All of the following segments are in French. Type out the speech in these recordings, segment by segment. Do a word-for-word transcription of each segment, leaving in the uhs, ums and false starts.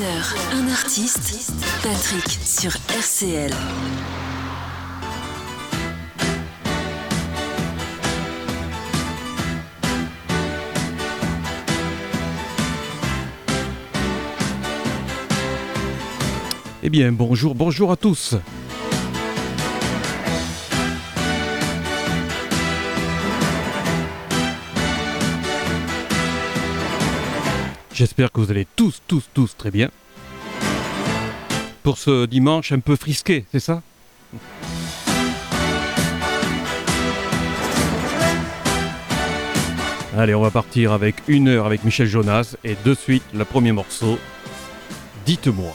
heure, un artiste, Patrick sur R C L. Eh bien, bonjour, bonjour à tous. J'espère que vous allez tous, tous, tous très bien. Pour ce dimanche un peu frisqué, c'est ça ? Allez, on va partir avec une heure avec Michel Jonas et de suite le premier morceau, Dites-moi.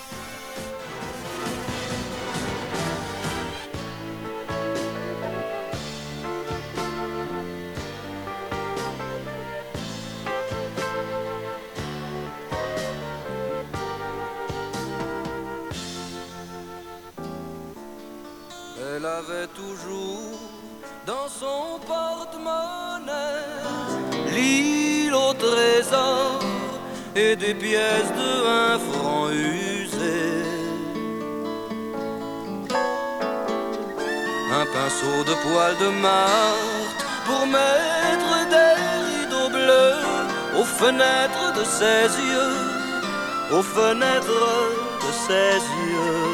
Elle avait toujours dans son porte-monnaie l'île au trésor et des pièces de un franc usées. Un pinceau de poil de Marthe pour mettre des rideaux bleus aux fenêtres de ses yeux, aux fenêtres de ses yeux.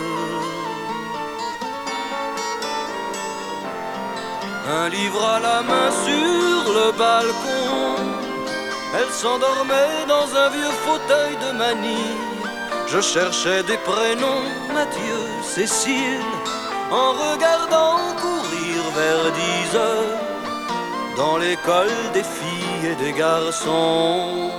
Un livre à la main sur le balcon, elle s'endormait dans un vieux fauteuil de manille. Je cherchais des prénoms, Mathieu, Cécile, en regardant courir vers dix heures dans l'école des filles et des garçons.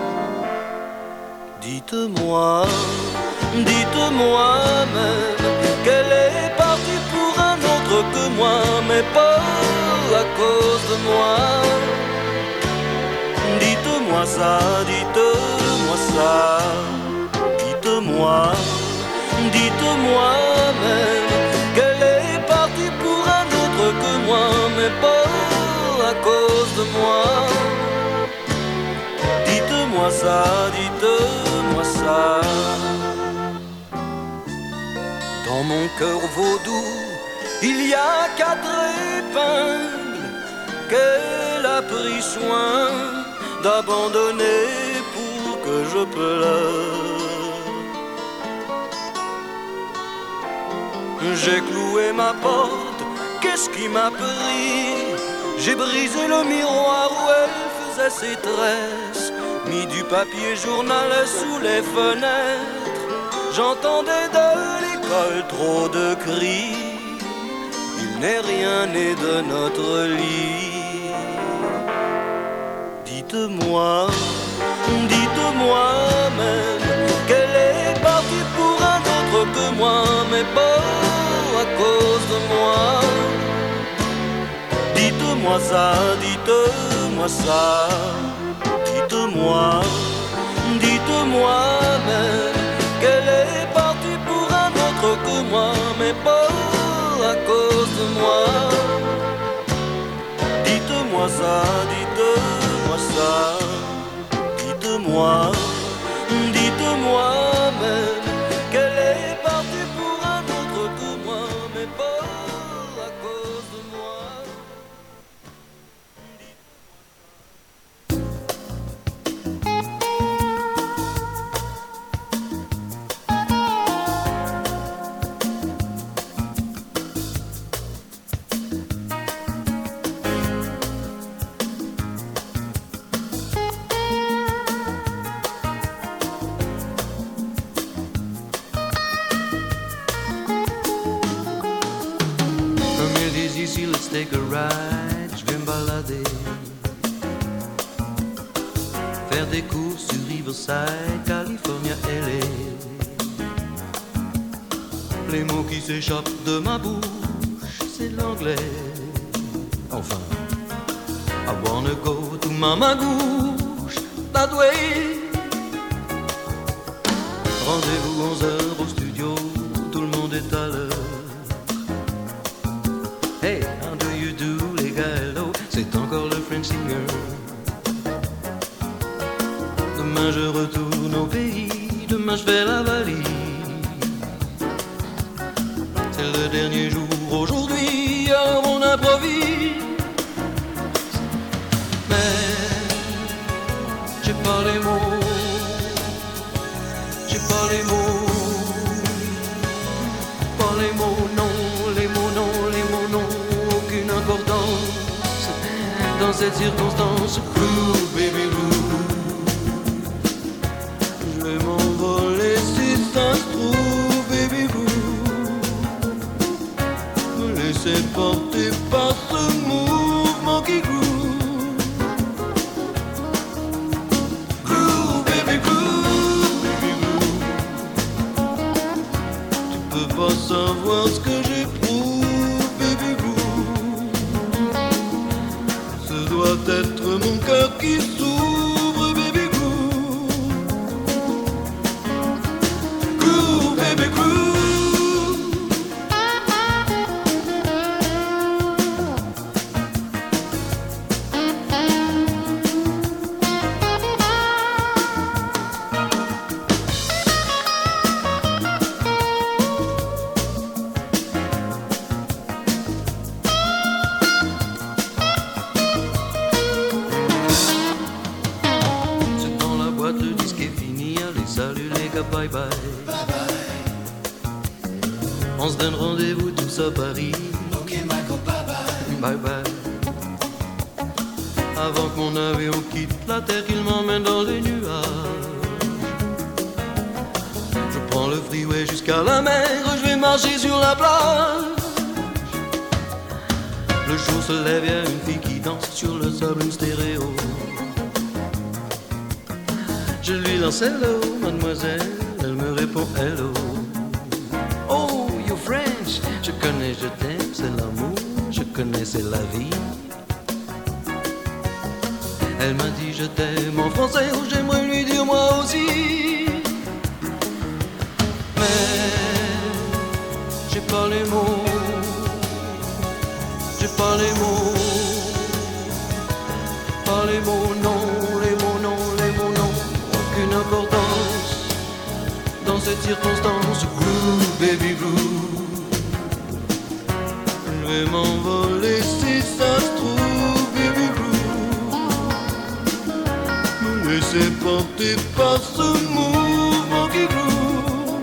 Dites-moi, dites-moi même qu'elle est partie pour un autre que moi, mais pas à cause de moi. Dites-moi ça, dites-moi ça. Dites-moi, dites-moi même qu'elle est partie pour un autre que moi, mais pas à cause de moi. Dites-moi ça, dites-moi ça. Dans mon cœur vaudou, il y a quatre épingles qu'elle a pris soin d'abandonner pour que je pleure. J'ai cloué ma porte, qu'est-ce qui m'a pris? J'ai brisé le miroir où elle faisait ses tresses, mis du papier journal sous les fenêtres. J'entendais de l'école trop de cris. Il n'est rien né de notre lit. Dites-moi, dites-moi même qu'elle est partie pour un autre que moi, mais pas à cause de moi. Dites-moi ça, dites-moi ça. Dites-moi, dites-moi même qu'elle est partie pour un autre que moi, mais pas à cause de moi. Dites-moi ça, dites-moi ça. Dites-moi, dites-moi même qu'elle est partie pour un autre que moi, mais pas à cause de moi. Let's take a ride, je vais me balader, faire des courses sur Riverside, California, L A. Les mots qui s'échappent de ma bouche, c'est l'anglais. Enfin, I wanna go to Mama Gouche, that way. Rendez-vous onze heures au studio, tout le monde est à l'heure. Hey, how do you do, les gars, hello, c'est encore le French Singer. Demain je retourne au pays, demain je je fais la valise. C'est le dernier jour aujourd'hui, alors on improvise. Mais j'ai pas les mots, j'ai pas les mots, pas les mots, non, les mots, non, les mots, non, aucune importance dans cette circonstance. Groove, baby, groove. Je vais m'envoler si ça se trouve, baby, groove. Me laisser porter par ce mouvement qui groove. Groove, baby, groove, baby, groove. Tu peux pas savoir ce que j'éprouve, baby, groove. Ce doit être mon cœur qui s'ouvre, baby, groove. Groove, baby, groove. C'est dans la boîte, le disque est fini. Allez, salut les gars, bye bye. On se donne rendez-vous tous à Paris. Ok, Michael, bye bye. Bye bye. Avant que mon avion quitte la terre, qu'il m'emmène dans les nuages. Je prends le freeway jusqu'à la mer. Je vais marcher sur la plage. Le jour se lève, y'a une fille qui danse sur le sable, une stéréo. Je lui lance hello, mademoiselle. Elle me répond hello. Oh, you French. Je connais, je t'aime, c'est l'amour. Je connais, c'est la vie. Elle m'a dit je t'aime en français. Oh, j'aimerais lui dire moi aussi. Mais j'ai pas les mots. J'ai pas les mots. Pas les mots, non. Les mots, non. Les mots, non. Aucune importance dans cette circonstance. Groove, baby, groove. Je vais m'envoler si ça se trouve, baby, groove. Me laisser porter par ce mouvement qui groove.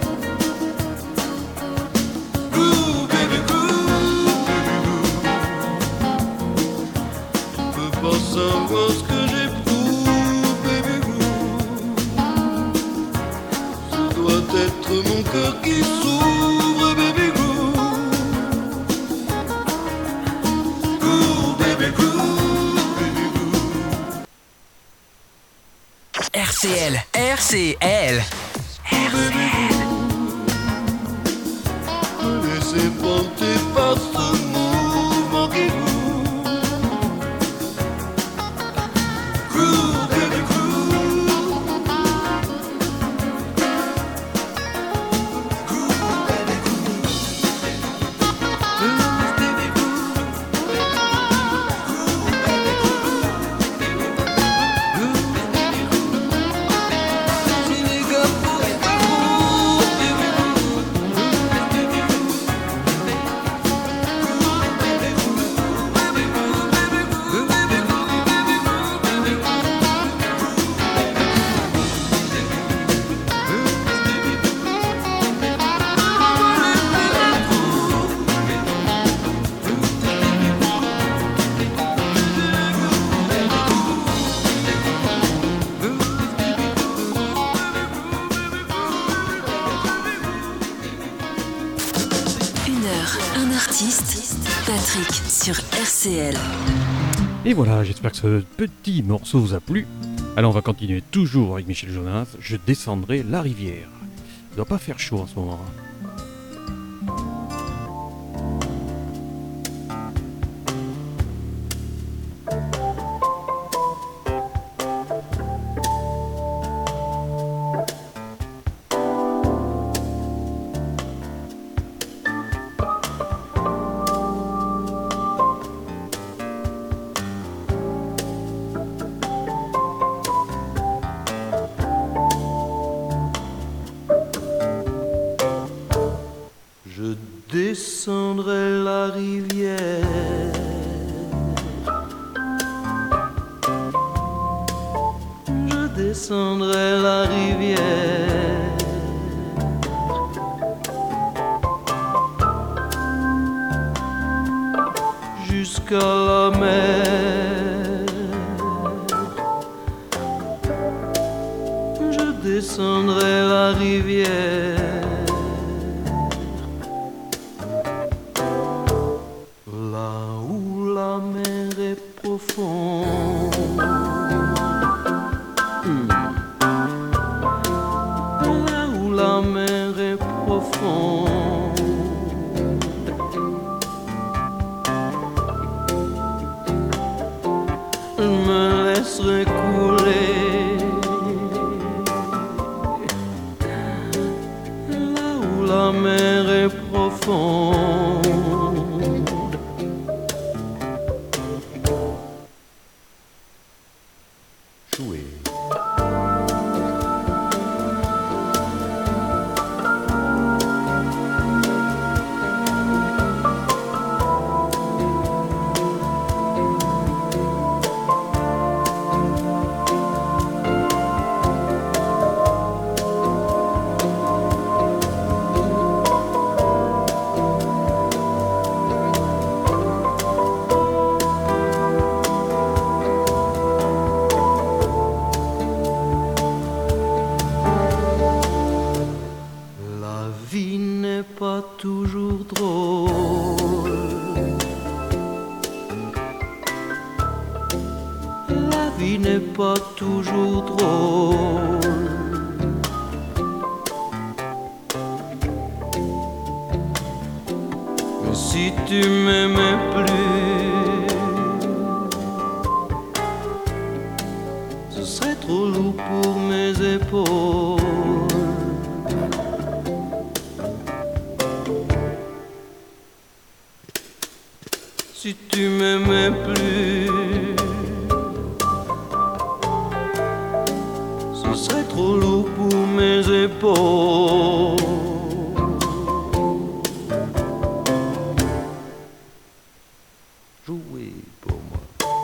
Groove, baby, groove, baby, groove. Tu peux pas savoir ce que j'éprouve, baby, groove. Ce doit être mon cœur qui s'ouvre, baby, groove. Groove, baby, groove, baby, groove. R C L, R C L. Me laisser porter par ce mouvement qui groove. Groove, baby, groove. Groove, baby, groove. Groove, baby, groove. Groove, baby, groove. Groove, baby, groove. Si les gars pouvaient pas groove, baby, groove. Groove, baby, groove. Groove, baby, groove. Baby, groove, baby, groove. Baby, groove, baby, groove. Baby, groove. Une heure, un artiste, Patrick sur R C L. Et voilà, j'espère que ce petit morceau vous a plu. Alors on va continuer toujours avec Michel Jonas. Je descendrai la rivière. Il doit pas faire chaud en ce moment. descendrai la rivière jusqu'à la mer. Je descendrai la rivière là où la mer est profonde. Là où la mer est profonde. Je me laisserai couler là où la mer est profonde. Jouer. Pas toujours drôle. La vie n'est pas toujours drôle. Mais si tu m'aimais plus, ce serait trop lourd pour mes épaules. Si tu m'aimais plus, ce serait trop lourd pour mes épaules. Jouez pour moi.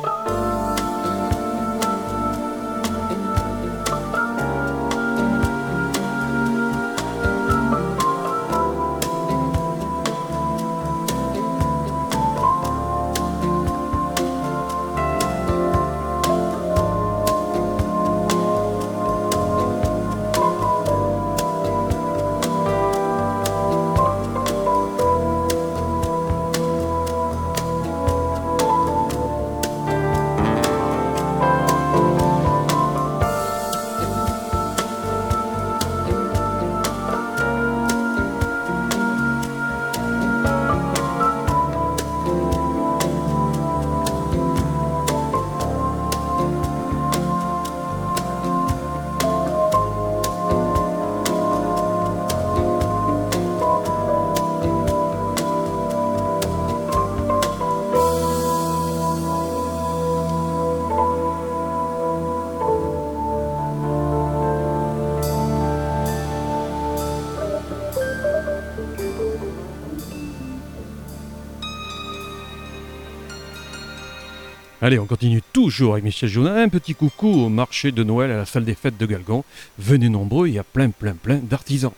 Allez, on continue toujours avec Michel Jonas. Un petit coucou au marché de Noël à la salle des fêtes de Galgon. Venez nombreux, il y a plein, plein, plein d'artisans.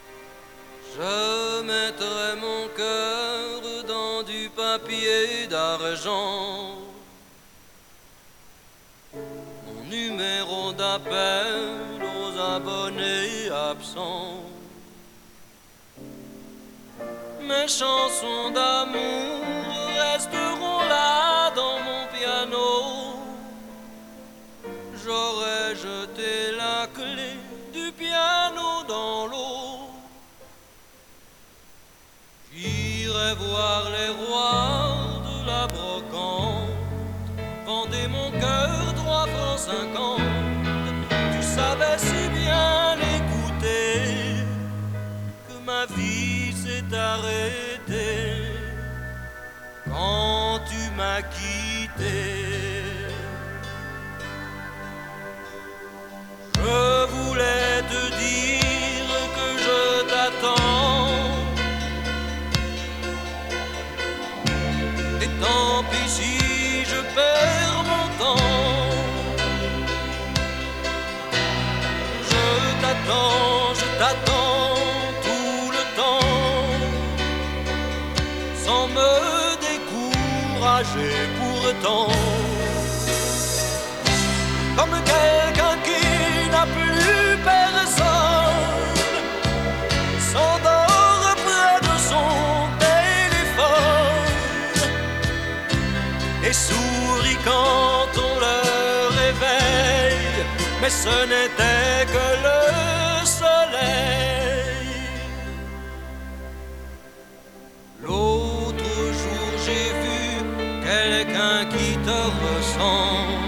Je mettrai mon cœur dans du papier d'argent. Mon numéro d'appel aux abonnés absents. Mes chansons d'amour resteront là dans mon piano. J'aurais jeté la clé du piano dans l'eau. J'irai voir les rois de la brocante. Vendez mon cœur trois francs cinquante. Tu savais si bien l'écouter que ma vie s'est arrêtée quand tu m'as quitté. Je voulais te dire que je t'attends. Et tant pis si je perds mon temps. t'attends tout le temps, sans me décourager pourtant. Comme quelqu'un qui n'a plus personne, s'endort près de son téléphone et sourit quand on le réveille, mais ce n'était que le soleil. L'autre jour j'ai vu quelqu'un qui te ressemble,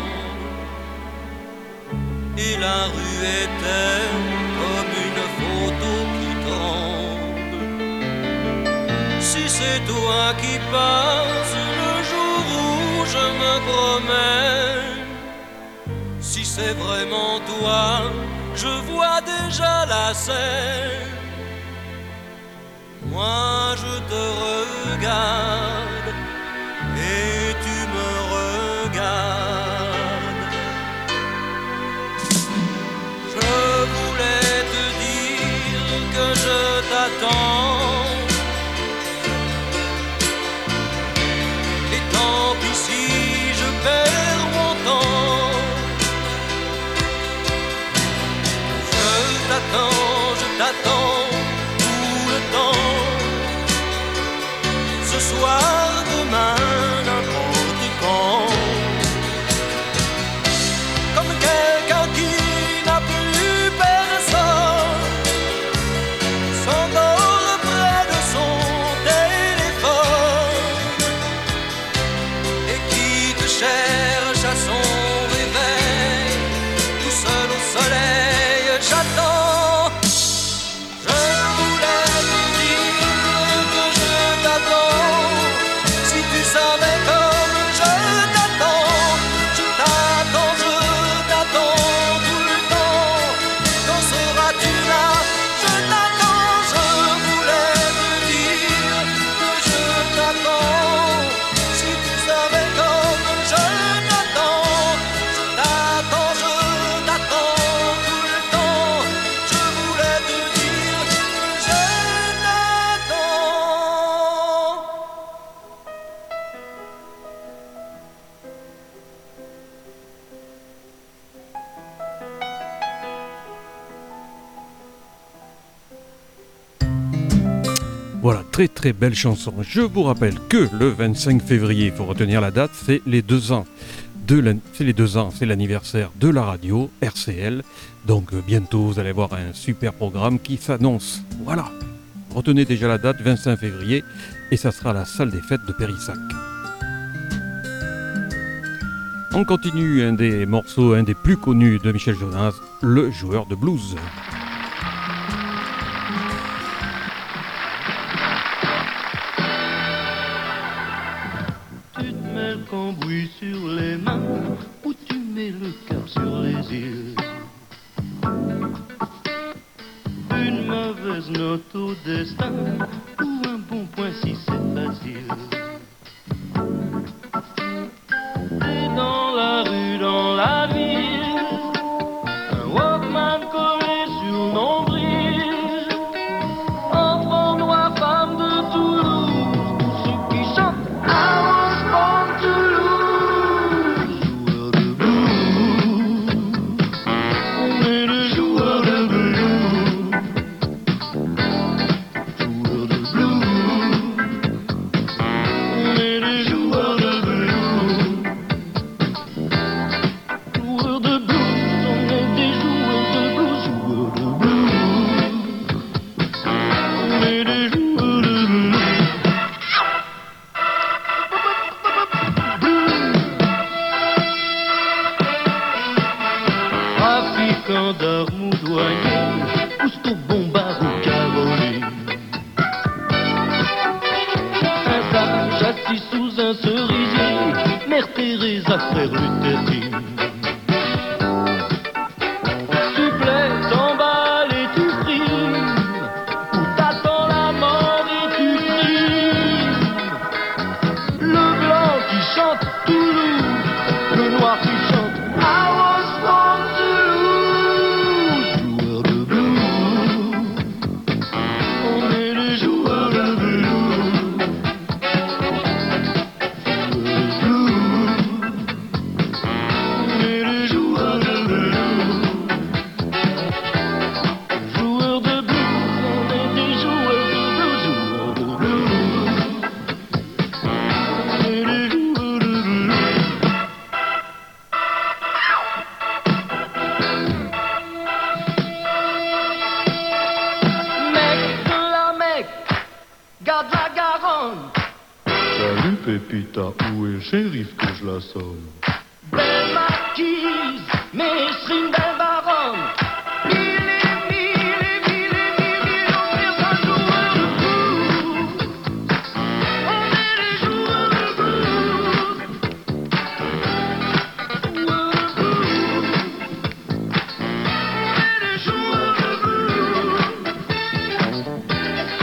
et la rue était comme une photo qui tremble. Si c'est toi qui passes le jour où je me promène, si c'est vraiment toi, je vois déjà la scène. Moi je te regarde et tu me regardes. Je voulais te dire que je t'attends, et tant pis si je perds mon temps. Je t'attends, je t'attends tout le temps, ce soir, demain, n'importe quand. Comme quelqu'un qui n'a plus personne, s'endort près de son téléphone et qui te cherche à son réveil, tout seul au soleil, j'attends. Je voulais te dire que je t'attends, si tu savais comme je t'attends. Je t'attends, je t'attends tout le temps, quand seras-tu là? Je t'attends, je voulais te dire que je t'attends, si tu savais comme je t'attends. Je t'attends, je t'attends tout le temps, je voulais te dire que je t'attends. Voilà, très très belle chanson. Je vous rappelle que le vingt-cinq février, il faut retenir la date, c'est les deux ans. De la- c'est les deux ans, c'est l'anniversaire de la radio R C L. Donc euh, bientôt, vous allez voir un super programme qui s'annonce. Voilà, retenez déjà la date, vingt-cinq février, et ça sera à la salle des fêtes de Périssac. On continue un des morceaux, un des plus connus de Michel Jonas, le joueur de blues. Tu te mets le cambouis sur les mains, ou tu mets le cap sur les îles. Une mauvaise note au destin, ou un bon point si c'est facile. Et dans la rue, dans la ville, un Walkman collé sur le nombril, enfant noir, femme de Toulouse, tous ceux qui chantent I was born to lose. Joueur de blues, on est le joueur de blues. Joueur de blues, on est les joueurs de blues. Joueurs de blues, on est des joueurs de blues. Joueurs de blues, on est des joueurs de blues. Trafiquant d'armes ou douanier, pousse-toi bombard ou Caroline. Un sage assis sous un cerisier, Mère Teresa, frère Luther King. Supplet, t'emballes et tu frimes, ou t'attends la mort et tu frimes. Le blanc qui chante Toulouse, le noir qui chante I was born to lose. Joueur de blues, Pépita, où est le shérif que je l'assomme? Belle marquise, mais c'est une belle baronne. Mille et mille et mille et mille millions de personnes joueurs de blues. On est les joueurs de blues. Joueurs de blues. On est les joueurs de blues. Joueurs de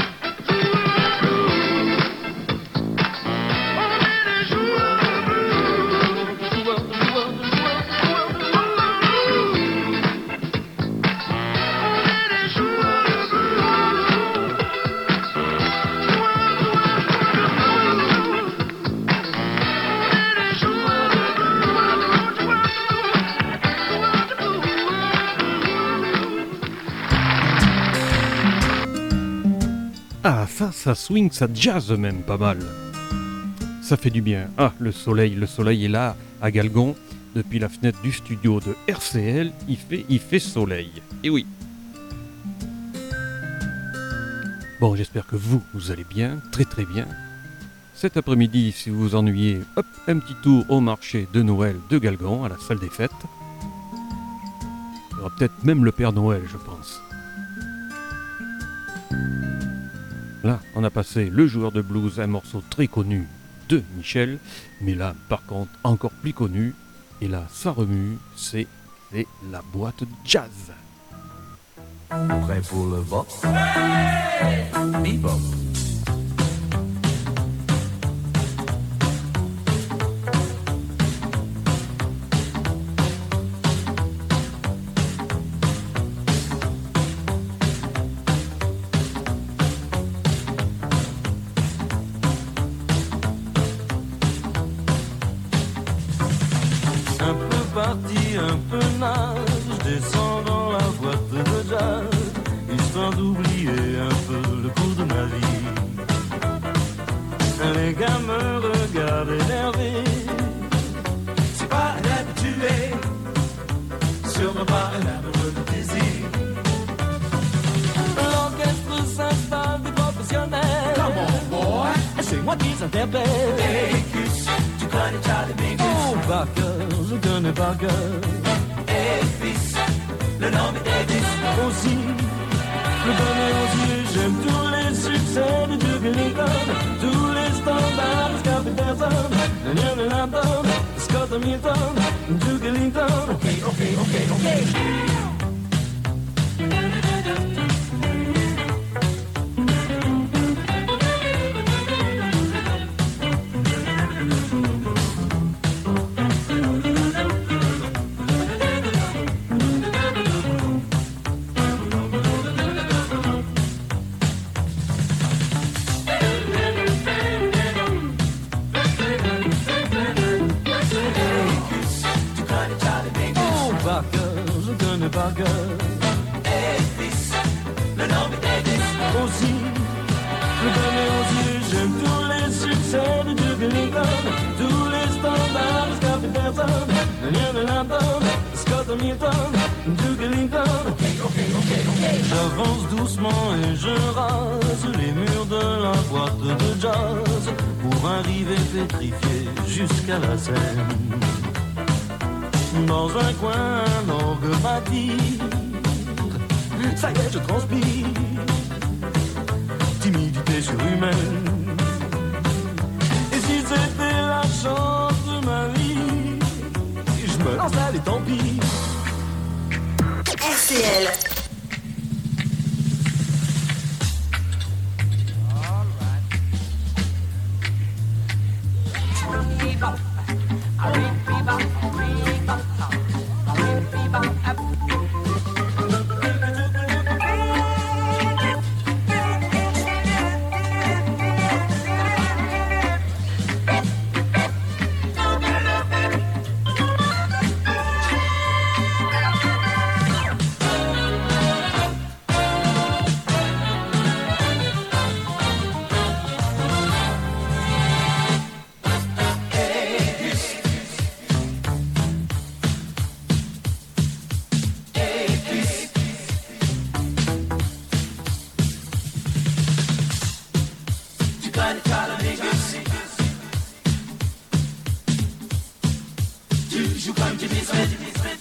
blues. On est les joueurs de blues. Joueurs, joueurs, joueurs, joueurs de blues. On est les joueurs de blues. Joueurs, joueurs, joueurs de blues. On est les joueurs de blues. Joueurs de blues. Ah, ça, ça swing, ça jazz même pas mal. Ça fait du bien. Ah, le soleil, le soleil est là, à Galgon. Depuis la fenêtre du studio de R C L, il fait, il fait soleil. Et oui. Bon, j'espère que vous, vous allez bien, très très bien. Cet après-midi, si vous vous ennuyez, hop, un petit tour au marché de Noël de Galgon, à la salle des fêtes. Il y aura peut-être même le Père Noël, je pense. Là, on a passé Le Joueur de Blues, un morceau très connu de Michel, mais là, par contre, encore plus connu, et là, ça remue, c'est c'est la boîte jazz. Prêt pour le bop? Bebop. Un peu parti, un peu nage, je descends dans la boîte de jazz, histoire d'oublier un peu le cours de ma vie. Les gars me regardent énervés, c'est pas un habitué, sûrement pas un amoureux de plaisir. L'orchestre s'installe des professionnels, come on boy, et c'est moi qui s'interprète. Véhicus, tu connais Charlie Mingus. Oh, par cœur, je connais par cœur. Elvis, le nom est Davis. Aussi, je connais aussi, j'aime tous les succès de Duke Ellington, tous les standards de Scott Peterson, Daniel Lampton, Scott Hamilton, Duke Ellington. Ok, ok, ok, ok. Par cœur. Elvis, le nom est Davis. Aussi, je connais aussi, j'aime tous les succès de Duke Ellington, tous les standards de Scott Peterson, Daniel Lampton, Scott Hamilton, Duke Ellington. Ok, ok, ok, ok. J'avance doucement et je rase les murs de la boîte de jazz pour arriver pétrifié jusqu'à la scène. Dans un coin, un orgue m'attire. Ça y est, je transpire. Timidité surhumaine. Et si c'était la chance de ma vie, je me lance, allez, tant pis. R C L. tu joues comme tu dis, Smith.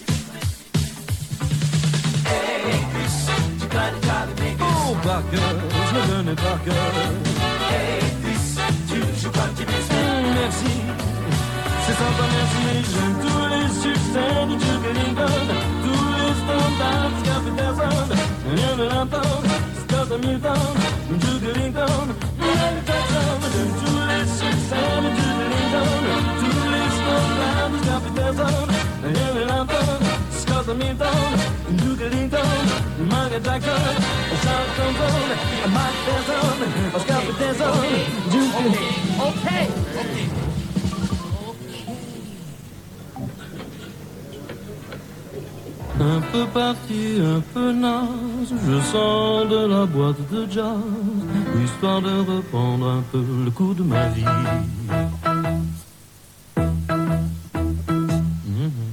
Hey, Chris, tu connais Charlie Mingus. Oh, par cœur, je le connais par cœur. Hey, Chris, tu joues comme tu dis, Smith. Mm, merci, c'est sympa, merci, mais j'aime tous les succès du Duke Ellington, tous les standards qu'a fait personne. Rien de l'entendre, Scott Hamilton, Duke Ellington, Michael Jackson. J'aime tous les succès du Duke Ellington, tous les standards qu'a fait personne. Rien de l'entendre, Scott Hamilton, Duke Ellington, Michael Jackson, Charles Thompson, Mike Tyson, Oscar Peterson, Duke Ellington. Okay, okay. Un peu parti, un peu naze, je sors de la boîte de jazz, histoire de reprendre un peu le coup de ma vie. Mm-hmm.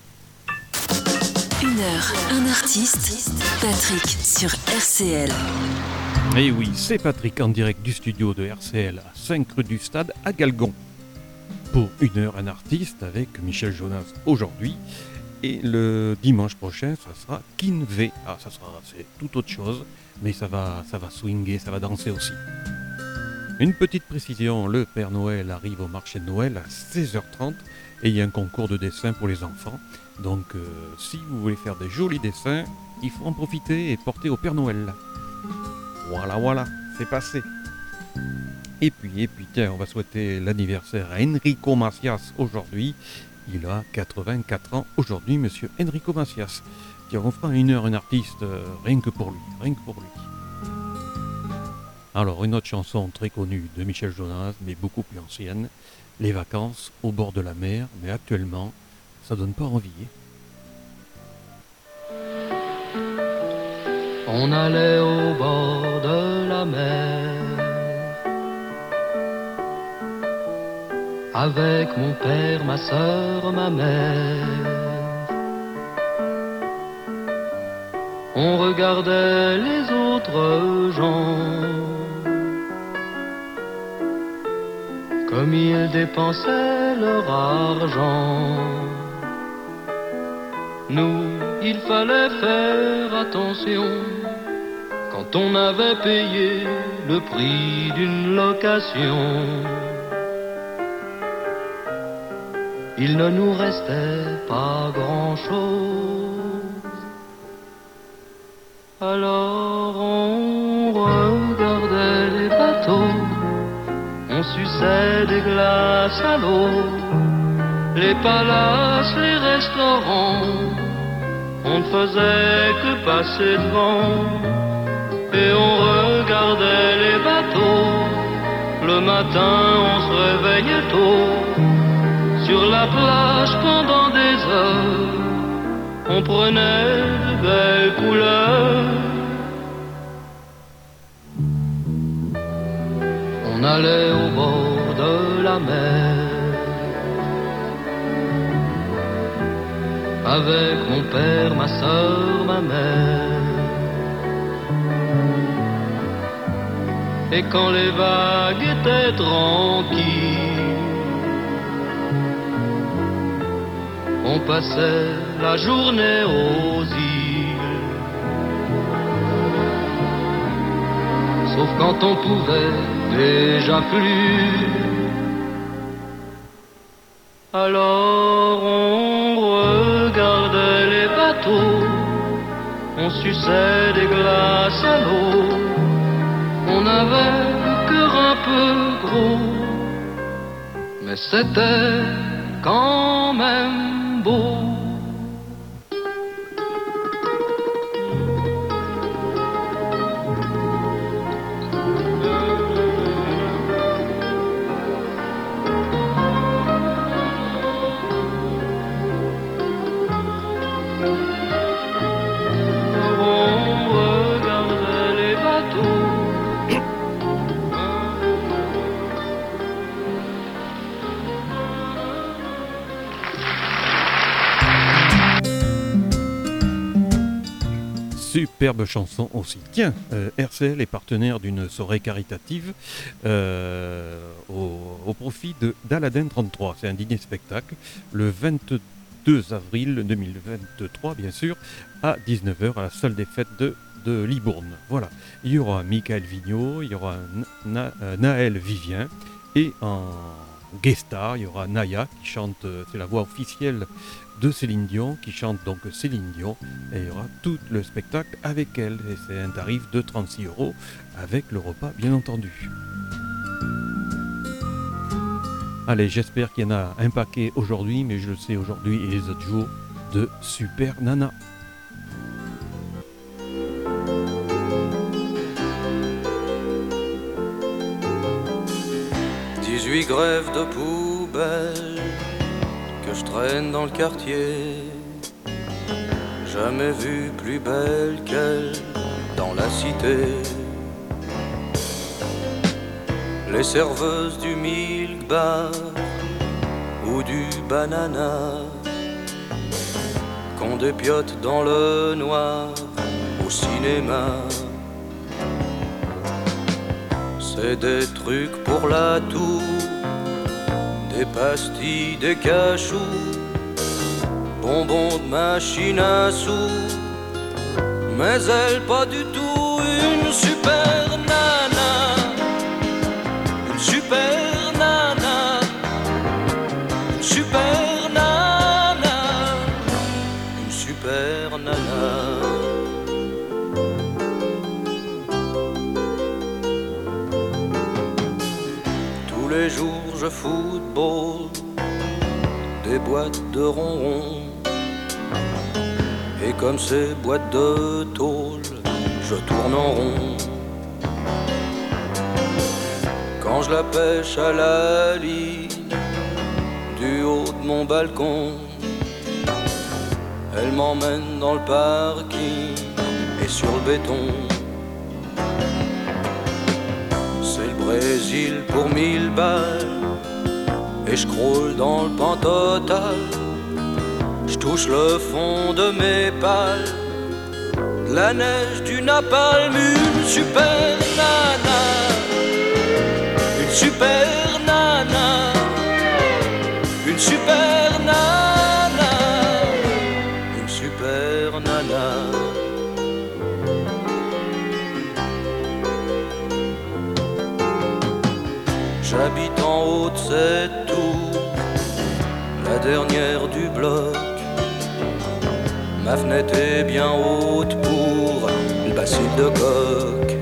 Une heure, un artiste, Patrick sur R C L. Et oui, c'est Patrick en direct du studio de R C L à cinq rue du Stade à Galgon. Pour une heure, un artiste avec Michel Jonas aujourd'hui. Et le dimanche prochain, ça sera Kinvey. Ah, ça sera, c'est tout autre chose, mais ça va, ça va swinguer, ça va danser aussi. Une petite précision, le Père Noël arrive au marché de Noël à seize heures trente et il y a un concours de dessin pour les enfants. Donc, euh, si vous voulez faire des jolis dessins, il faut en profiter et porter au Père Noël. Voilà, voilà, c'est passé. Et puis, et puis, tiens, on va souhaiter l'anniversaire à Enrico Macias aujourd'hui. Il a quatre-vingt-quatre ans aujourd'hui, monsieur Enrico Macias. Tiens, on fera une heure un artiste euh, rien que pour lui, rien que pour lui. Alors, une autre chanson très connue de Michel Jonas, mais beaucoup plus ancienne, Les vacances au bord de la mer, mais actuellement, ça donne pas envie. On allait au bord de la mer avec mon père, ma sœur, ma mère. On regardait les autres gens comme ils dépensaient leur argent. Nous, il fallait faire attention quand on avait payé le prix d'une location. Il ne nous restait pas grand-chose. Alors on regardait les bateaux, on suçait des glaces à l'eau, les palaces, les restaurants, on ne faisait que passer devant. Et on regardait les bateaux, le matin on se réveillait tôt. Sur la plage pendant des heures, on prenait de belles couleurs. On allait au bord de la mer avec mon père, ma sœur, ma mère. Et quand les vagues étaient tranquilles, on passait la journée aux îles. Sauf quand on pouvait déjà plus. Alors on regardait les bateaux, on suçait des glaces à l'eau. On avait le cœur un peu gros, mais c'était quand même beau. superbe chanson aussi. Tiens, euh, R C L est partenaire d'une soirée caritative euh, au, au profit de d'Aladin trente-trois. C'est un dîner-spectacle le vingt-deux avril deux mille vingt-trois, bien sûr, à dix-neuf heures à la salle des fêtes de, de Libourne. Voilà. Il y aura Michael Vigneault, il y aura Na, Na, Naël Vivien et en guest star, il y aura Naya qui chante, c'est la voix officielle de Céline Dion, qui chante donc Céline Dion, et il y aura tout le spectacle avec elle, et c'est un tarif de trente-six euros avec le repas bien entendu. Allez, j'espère qu'il y en a un paquet aujourd'hui, mais je le sais aujourd'hui et les autres jours, de Super Nana. dix-huit grèves de poubelle que je traîne dans le quartier. Jamais vu plus belle qu'elle dans la cité. Les serveuses du milk bar ou du banana qu'on dépiote dans le noir au cinéma. C'est des trucs pour la toux, des pastilles, des cachous, bonbons de machine à sous. Mais elle pas du tout une super nana, une super nana, une super nana, une super nana. Tous les jours je football des boîtes de ronron. Et comme ces boîtes de tôle, je tourne en rond. Quand je la pêche à la ligne du haut de mon balcon, elle m'emmène dans le parking et sur le béton. C'est le Brésil pour mille balles et je croule dans le pan total. Je touche le fond de mes pales, la neige du napalm. Une super nana, une super nana, une super nana, une super nana. J'habite en haut de cette tour, la dernière du bloc. Ma fenêtre est bien haute pour le bacille de coq.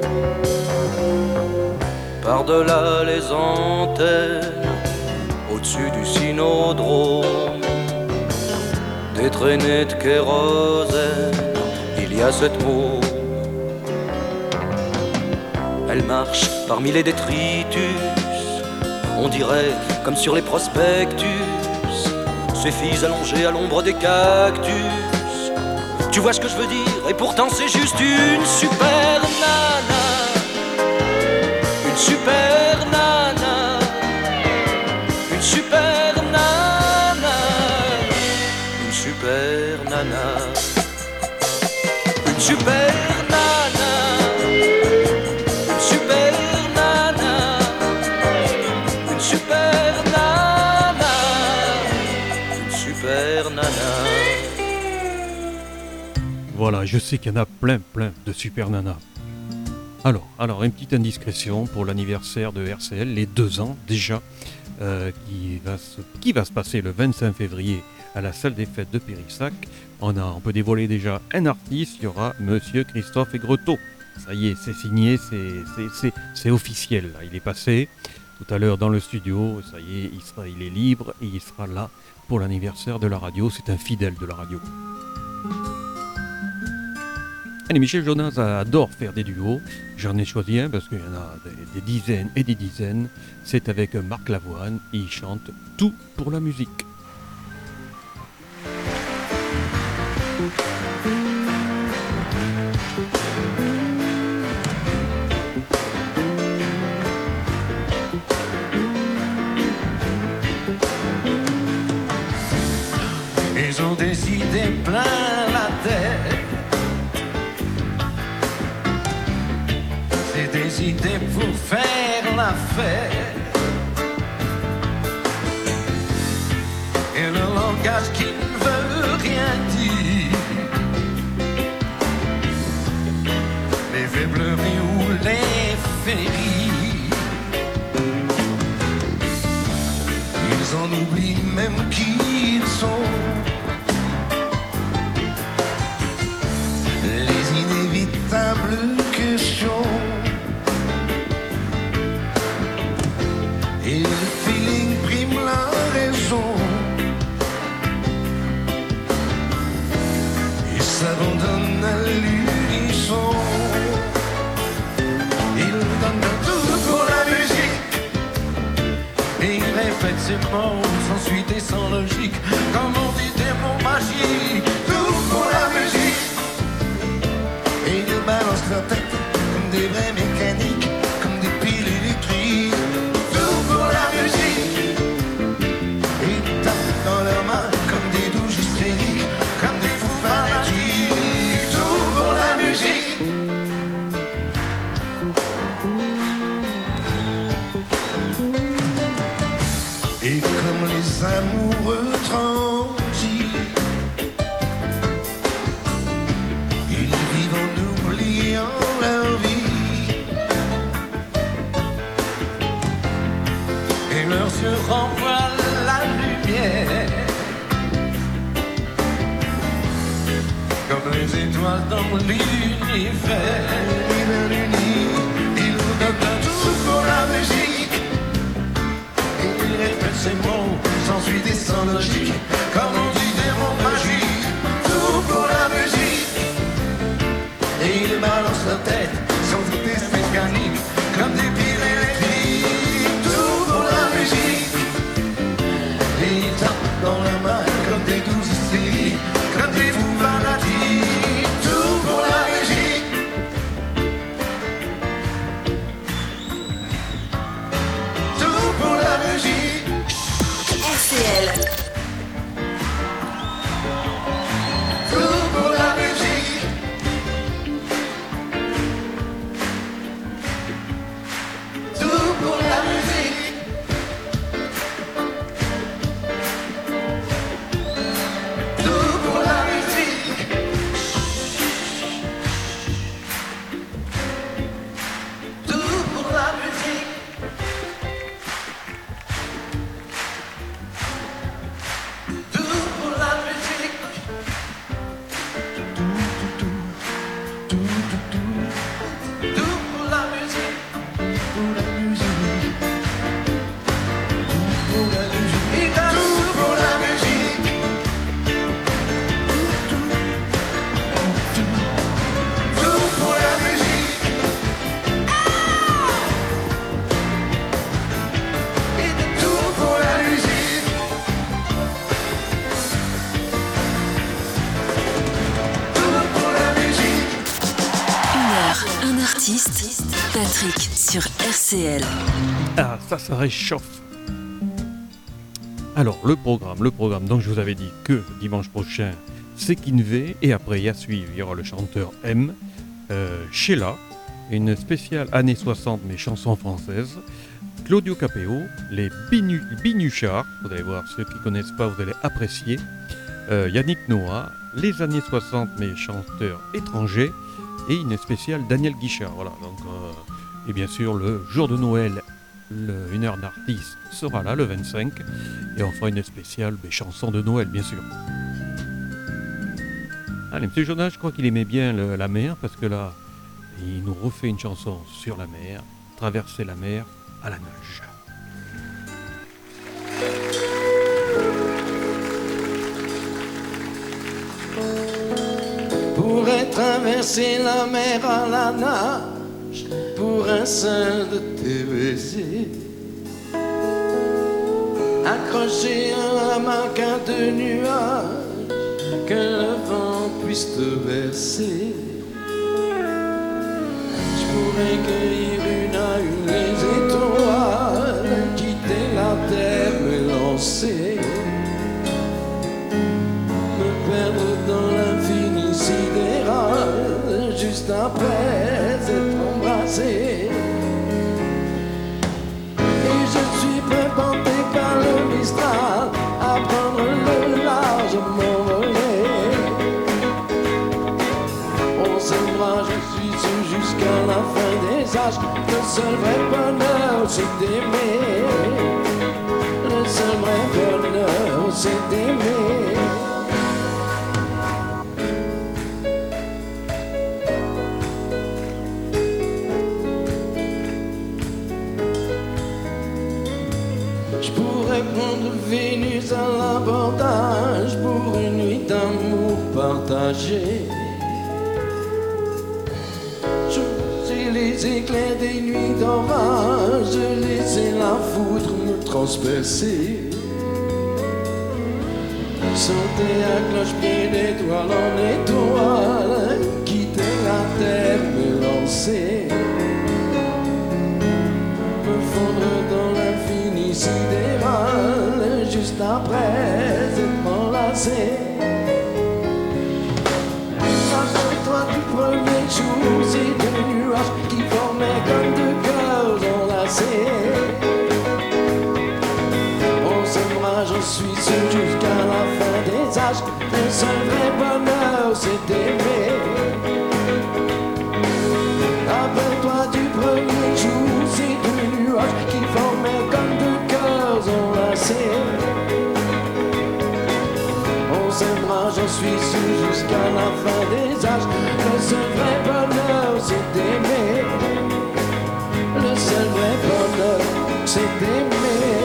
Par-delà les antennes, au-dessus du cynodrome, des traînées de kérosène, il y a cette môme. Elle marche parmi les détritus, on dirait comme sur les prospectus, ces filles allongées à l'ombre des cactus. Tu vois ce que je veux dire? Et pourtant c'est juste une super nana, une super nana, une super nana, une super nana, une super nana, une super nana, une super nana, une super nana. Voilà, je sais qu'il y en a plein, plein de super nanas. Alors, alors, une petite indiscrétion pour l'anniversaire de R C L, les deux ans déjà, euh, qui, va se, qui va se passer le vingt-cinq février à la salle des fêtes de Périssac. On, a, on peut dévoiler déjà un artiste, il y aura Monsieur Christophe Aigretot. Ça y est, c'est signé, c'est, c'est, c'est, c'est officiel. Là. Il est passé tout à l'heure dans le studio, ça y est, il, sera, il est libre et il sera là pour l'anniversaire de la radio. C'est un fidèle de la radio. Allez, Michel Jonas adore faire des duos. J'en ai choisi un parce qu'il y en a des, des dizaines et des dizaines. C'est avec Marc Lavoine et il chante Tout pour la musique. Ils ont des idées plein la tête, idées pour faire la fête. Et le langage qui ne veut rien dire, les faibleries ou les féeries, ils en oublient même qui ils sont. Les inévitables questions et le feeling prime la raison. Ils s'abandonnent à l'unisson. Ils donnent tout pour la musique et ils répètent ces mots sans suite et sans logique, comme on dit des mots magiques. Tout pour la musique. Et ils balancent leur tête comme des vrais mécaniques, comme des piles électriques. Tout pour la musique. Et ils tapent dans leurs mains comme des douches hystériques, comme des fous fanatiques. Tout pour la musique. Et comme les amoureux transis, ils vivent en oubliant leur vie. Et leurs yeux renvoient la lumière, comme les étoiles dans l'univers. Ils vous donnent tout pour la musique. Il répète ces mots sans suite et sans logique, comme on dit des mots magiques. Tout pour la musique. Et il balance la tête sans vitesse mécanique, comme des piles électriques. Tout pour la musique. Et il tape dans la main comme des douces hystériques, comme des fous fanatiques. Tout pour la musique. Tout pour la musique. R C L. Tout pour la musique. Tout pour la musique. Tout pour la musique. Tout pour la musique. Tout pour la musique. Tout pour la musique. Pour la musique. Pour la musique. Tout pour la musique. Tout pour la musique. Et tout pour la musique. Tout pour la musique. Une heure, un artiste. Patrick sur R C L. Ah, ça, ça réchauffe. Alors, le programme, le programme, donc je vous avais dit que dimanche prochain, c'est Kinvé, et après, il y a suivi, il y aura le chanteur M, euh, Sheila, une spéciale années soixante, mais chansons françaises, Claudio Capéo, les Binu, Binuchards, vous allez voir, ceux qui ne connaissent pas, vous allez apprécier, euh, Yannick Noah, les années soixante, mais chanteurs étrangers, et une spéciale Daniel Guichard, voilà, donc, euh, et bien sûr, le jour de Noël, le, une heure d'artiste sera là, le vingt-cinq, et on fera une spéciale des chansons de Noël, bien sûr. Allez, M. Jonas, je crois qu'il aimait bien le, la mer, parce que là, il nous refait une chanson sur la mer, traverser la mer à la nage. Pourrais traverser la mer à la nage pour un sein de tes baisers, accrocher un hamac à deux nuages, que le vent puisse te verser. Je pourrais cueillir une à une les étoiles, quitter la terre, me lancer, me perdre dans l'infini sidéral, juste après être embrassé. des âges. Le seul vrai bonheur, c'est d'aimer. Le seul vrai bonheur, c'est d'aimer. Je pourrais prendre Vénus à l'abordage pour une nuit d'amour partagée. J'ai les éclairs des nuits d'orage, laisser la foudre me transpercer. Sauter à cloche-pied d'étoile en étoile, quitter la terre, me lancer, me fondre dans l'infini sidéral, juste après être enlacé. Rappelle-toi du premier jour, ces deux nuages qui formaient comme deux cœurs enlacés. On s'aimera, j'en suis sûr, jusqu'à la fin des âges. Le seul vrai bonheur, c'est d'aimer. Rappelle-toi du premier jour, ces deux nuages qui formaient comme deux cœurs enlacés. On s'aimera, j'en suis sûr, jusqu'à la fin des âges. Le seul vrai bonheur, c'est d'aimer. Le seul vrai bonheur, c'est d'aimer.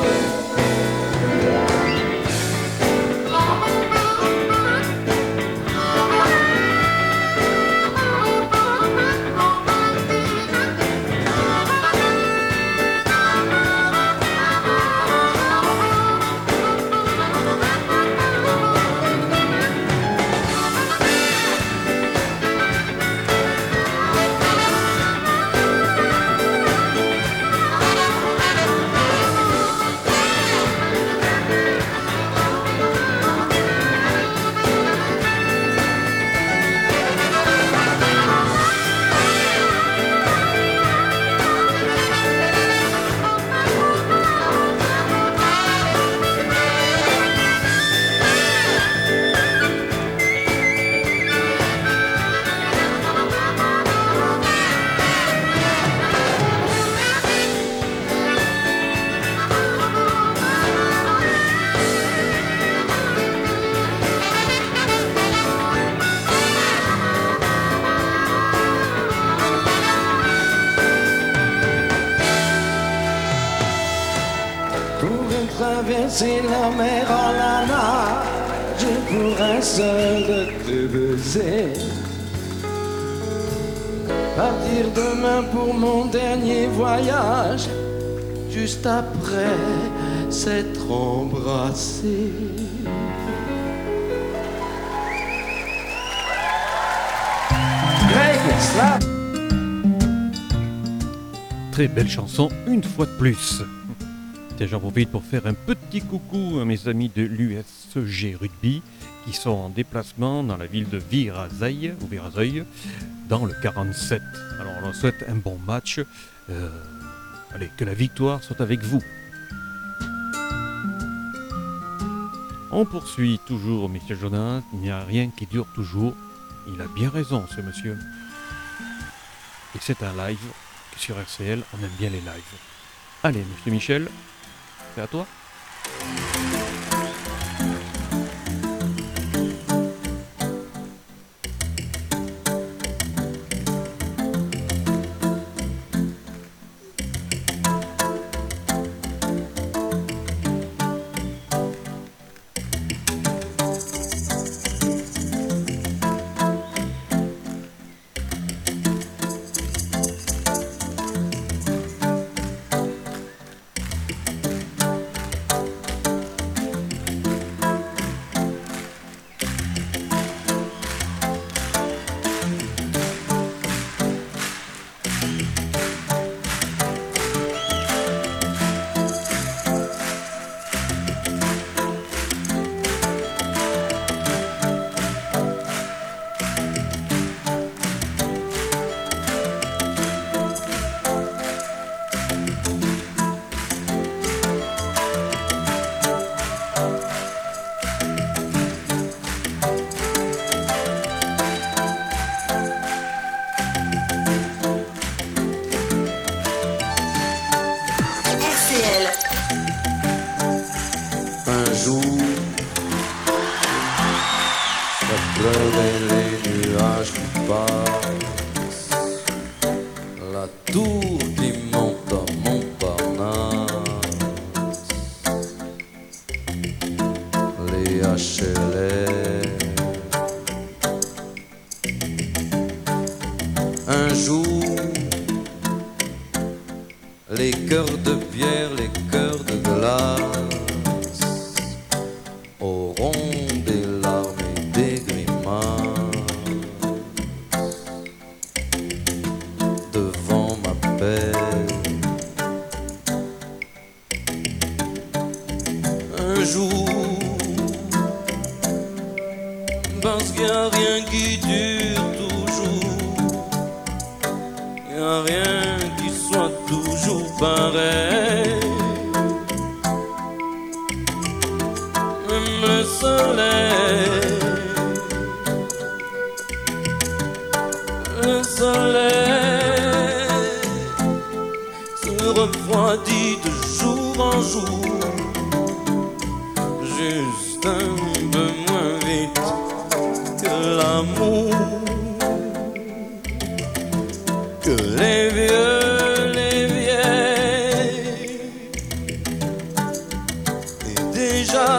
Traverser la mer en la nage pour un seul te baiser. Partir demain pour mon dernier voyage, juste après s'être embrassé. Greg Slap. Très belle chanson, une fois de plus. J'en profite pour faire un petit coucou à mes amis de l'U S G Rugby qui sont en déplacement dans la ville de Virazeille, ou Virazeille, dans le quarante-sept. Alors on leur souhaite un bon match. Euh, allez, que la victoire soit avec vous. On poursuit toujours, monsieur Jonas. Il n'y a rien qui dure toujours. Il a bien raison, ce monsieur. Et c'est un live. Sur R C L, on aime bien les lives. Allez, monsieur Michel. C'est à toi. pleuraient les nuages qui passent, la tour qui monte à Montparnasse, les H L M. Un jour, les cœurs de pierre, les cœurs de glace auront des larmes et des grimaces devant ma peine. Un jour, parce qu'il n'y a rien qui dure toujours, il n'y a rien qui soit toujours pareil. Même le soleil, le soleil se refroidit de jour en jour, juste un peu moins vite que l'amour, que les vieux, les vieilles. Et déjà,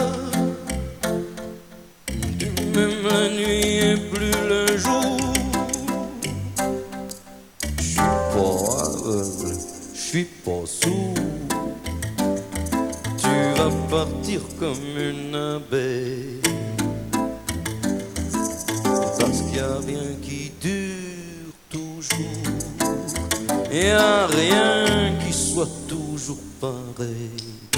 tu m'aimes la nuit et plus le jour. Je suis pas aveugle, je suis pas sourd. Tu vas partir comme une abeille, parce qu'il n'y a rien qui dure toujours, il n'y a rien qui soit toujours pareil.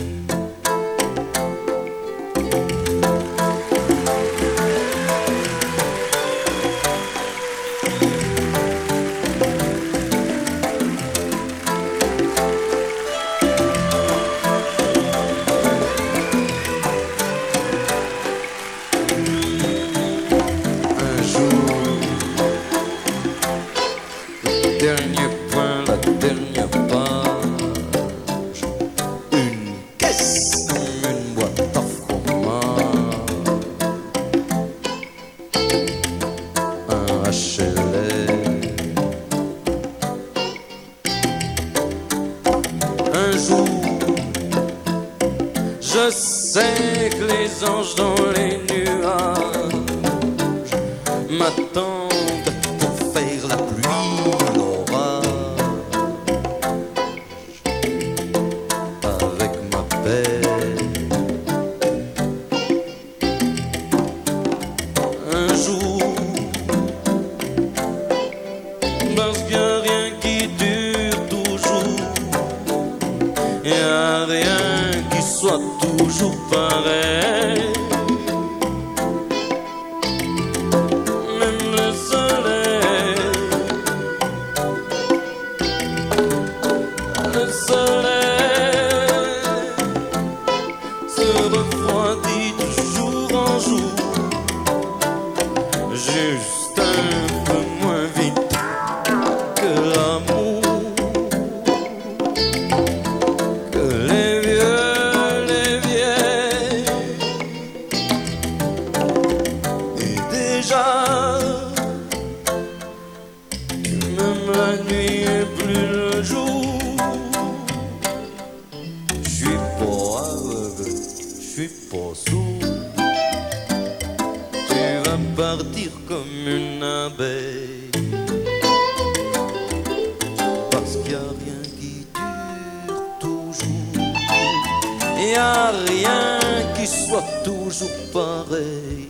Un jour, le dernier point, la dernière page, une caisse comme une boîte à fromage, un H L M. Un jour, je sais que les anges dans les nuages m'attendent pour faire la pluie, l'orage, avec ma peine. Un jour, parce qu'il n'y a rien qui dure toujours, il n'y a rien qui soit toujours pareil. Même le soleil, le soleil se refroidit de jour en jour, juste un peu moins vite que l'amour, que les vieux, les vieilles. Et déjà, tu m'aimes la nuit et plus le jour. Je suis pas aveugle, je suis pas sourd. Tu vas partir comme une abeille, parce qu'il n'y a rien qui dure toujours, il n'y a rien qui soit toujours pareil.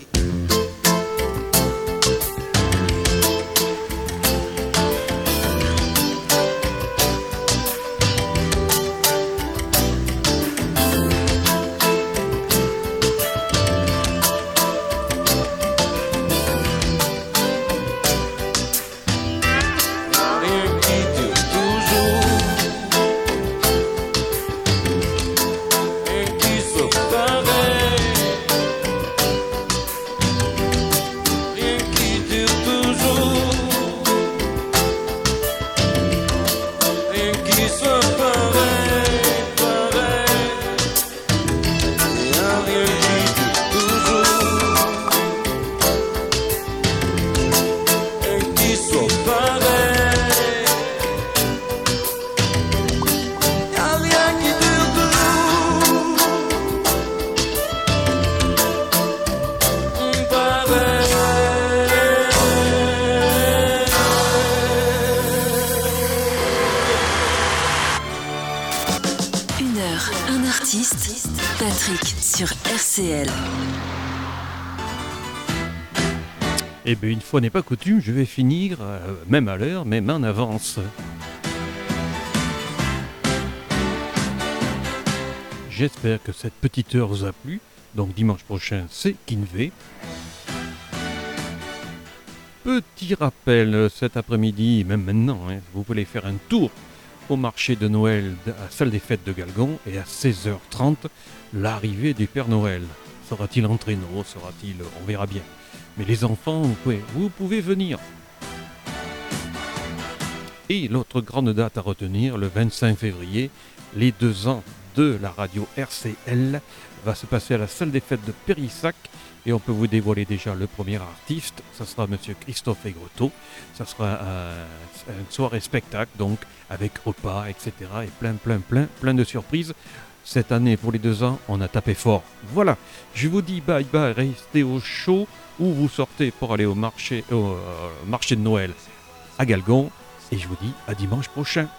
Rien qui dure toujours, rien qui soit pareil. sur R C L. Eh bien, une fois n'est pas coutume, je vais finir, euh, même à l'heure, même en avance. J'espère que cette petite heure vous a plu. Donc dimanche prochain, c'est Kinvé. Petit rappel, cet après-midi, même maintenant, hein, vous pouvez faire un tour au marché de Noël à la salle des fêtes de Galgon. Et à seize heures trente, l'arrivée du Père Noël. Sera-t-il en traîneau? Sera-t-il... On verra bien. Mais les enfants, vous pouvez, vous pouvez venir. Et l'autre grande date à retenir, le vingt-cinq février, les deux ans de la radio R C L va se passer à la salle des fêtes de Périssac. Et on peut vous dévoiler déjà le premier artiste, ça sera Monsieur Christophe Aigretot. Ça sera un, une soirée spectacle, donc avec repas, et cetera. Et plein, plein, plein, plein de surprises. Cette année, pour les deux ans, on a tapé fort. Voilà, je vous dis bye bye, restez au chaud ou vous sortez pour aller au marché, au euh, marché de Noël à Galgon. Et je vous dis à dimanche prochain.